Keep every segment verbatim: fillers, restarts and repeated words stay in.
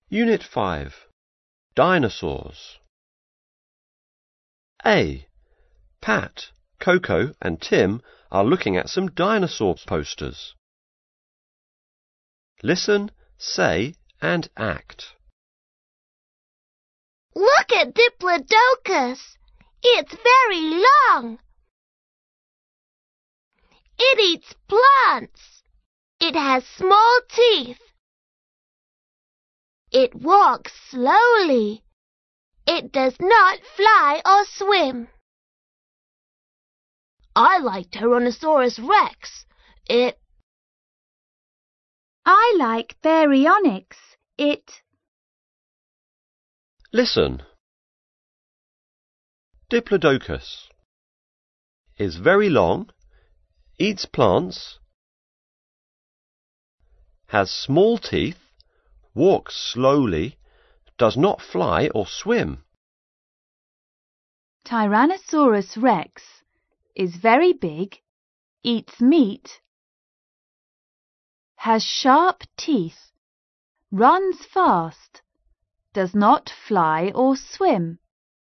Unit five. Dinosaurs. A. Pat, Coco and Tim are looking at some dinosaur posters. Listen, say and act. Look at Diplodocus. It's very long. It eats plants. It has small teeth. It walks slowly. It does not fly or swim. I like Tyrannosaurus Rex. It... I like Baryonyx. It... Listen. Diplodocus is very long, eats plants, has small teeth, walks slowly, does not fly or swim. Tyrannosaurus Rex is very big, eats meat, has sharp teeth, runs fast, does not fly or swim.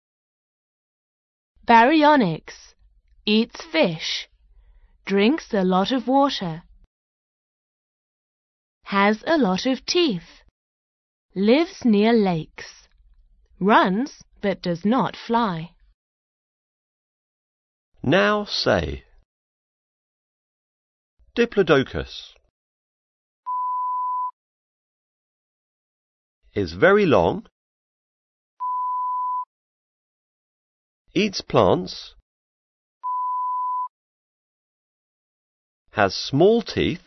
Baryonyx eats fish, drinks a lot of water, has a lot of teeth, lives near lakes, runs but does not fly. Now say. Diplodocus is very long, eats plants, has small teeth,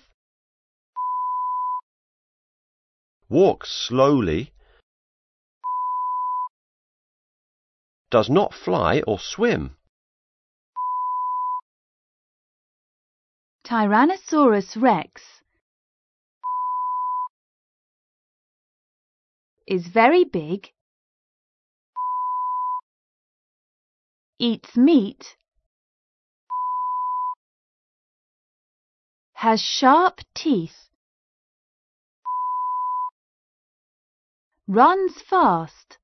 walks slowly, does not fly or swim. Tyrannosaurus Rex is very big, eats meat, has sharp teeth, runs fast,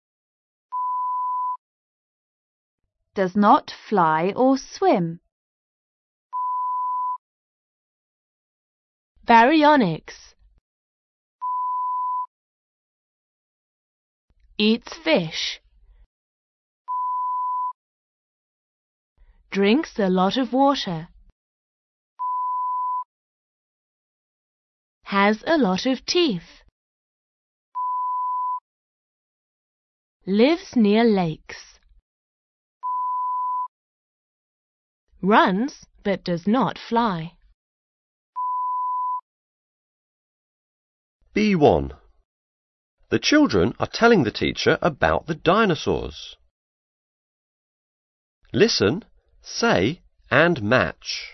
does not fly or swim. Baryonyx eats fish, drinks a lot of water, has a lot of teeth, lives near lakes, runs but does not fly. B one. The children are telling the teacher about the dinosaurs. Listen, say and match.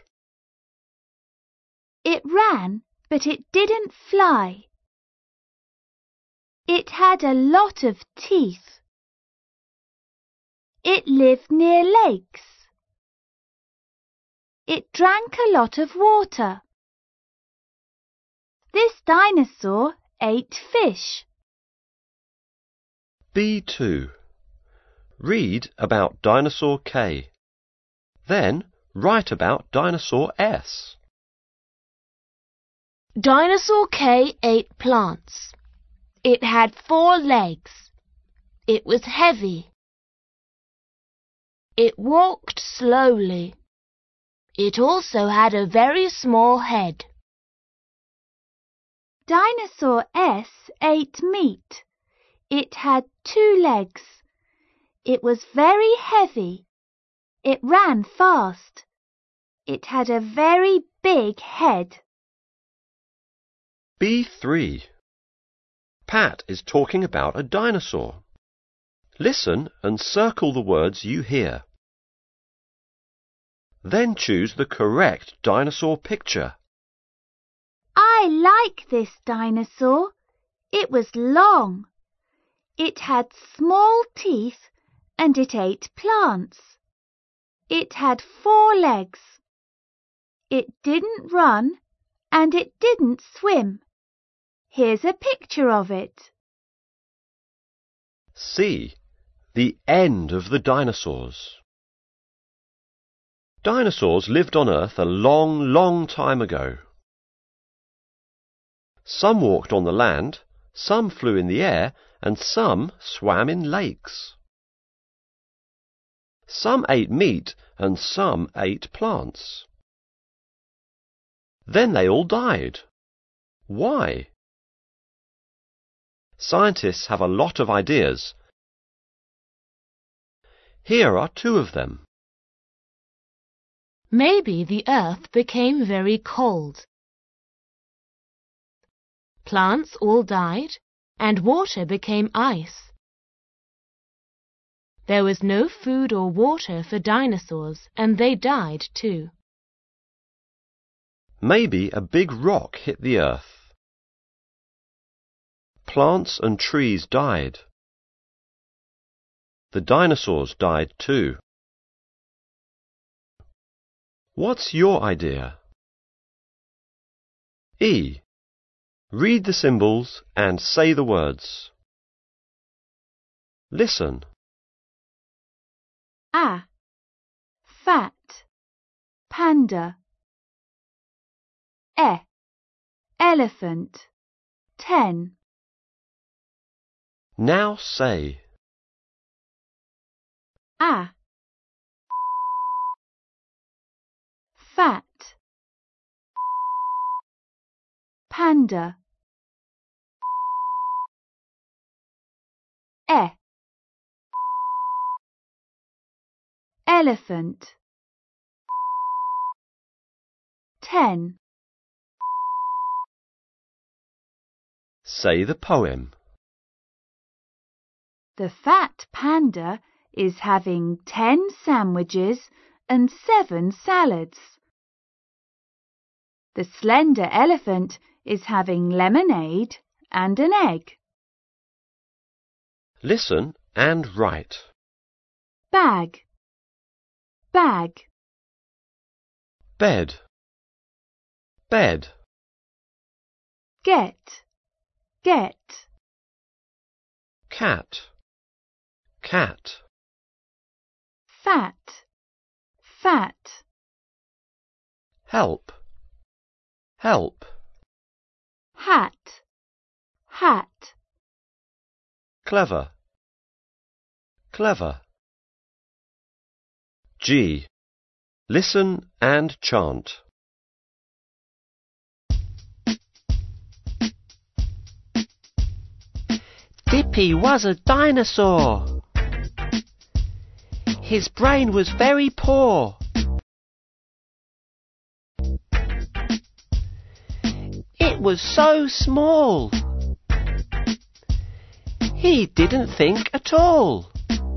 It ran, but it didn't fly. It had a lot of teeth. It lived near lakes. It drank a lot of water. This dinosaur ate fish. B two. Read about Dinosaur K. Then write about Dinosaur S. Dinosaur K ate plants. It had four legs. It was heavy. It walked slowly. It also had a very small head. Dinosaur S ate meat. It had two legs. It was very heavy. It ran fast. It had a very big head. B three. Pat is talking about a dinosaur. Listen and circle the words you hear. Then choose the correct dinosaur picture. I like this dinosaur. It was long. It had small teeth and it ate plants. It had four legs. It didn't run and it didn't swim. Here's a picture of it. C. The end of the dinosaurs. Dinosaurs lived on Earth a long, long time ago. Some walked on the land, some flew in the air, and some swam in lakes. Some ate meat and some ate plants. Then they all died. Why? Scientists have a lot of ideas. Here are two of them. Maybe the earth became very cold. Plants all died, and water became ice. There was no food or water for dinosaurs, and they died too. Maybe a big rock hit the earth. Plants and trees died. The dinosaurs died too. What's your idea? E. Read the symbols and say the words. Listen. A. Fat. Panda. E. Elephant. Ten. Now say. A. Fat. Panda. E. Elephant. Ten. Say the poem. The fat panda is having ten sandwiches and seven salads. The slender elephant is having lemonade and an egg. Listen and write. Bag. Bag. Bed. Bed. Get. Get. Cat. Cat. Fat. Fat. Help. Help. Hat. Hat. Clever. Clever. G. Listen and chant. Dippy was a dinosaur. His brain was very poor. It was so small. He didn't think at all.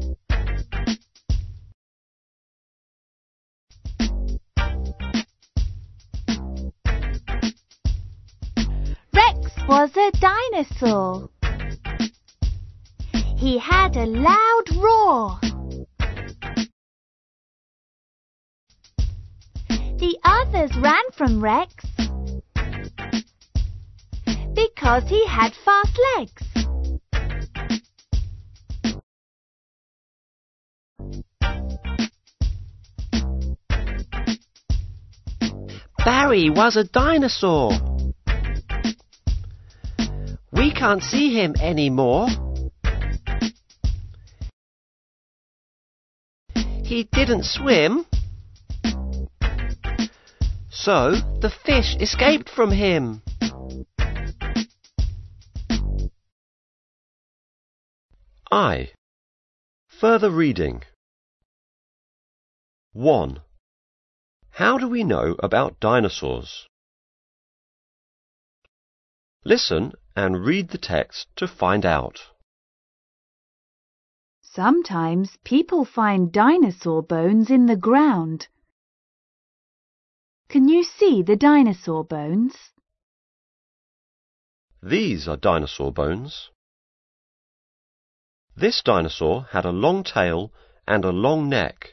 Rex was a dinosaur. He had a loud roar. The others ran from Rex because he had fast legs. Barry was a dinosaur. We can't see him anymore. He didn't swim, so the fish escaped from him. I. Further reading. one. How do we know about dinosaurs? Listen and read the text to find out. Sometimes people find dinosaur bones in the ground. Can you see the dinosaur bones? These are dinosaur bones. This dinosaur had a long tail and a long neck.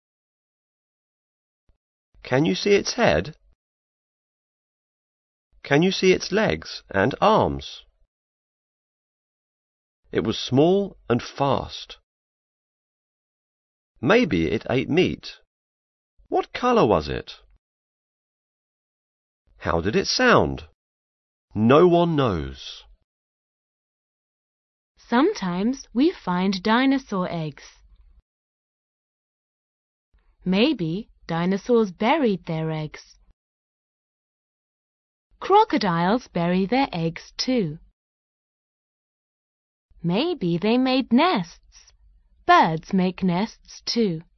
Can you see its head? Can you see its legs and arms? It was small and fast. Maybe it ate meat. What colour was it? How did it sound? No one knows. Sometimes we find dinosaur eggs. Maybe dinosaurs buried their eggs. Crocodiles bury their eggs too. Maybe they made nests. Birds make nests too.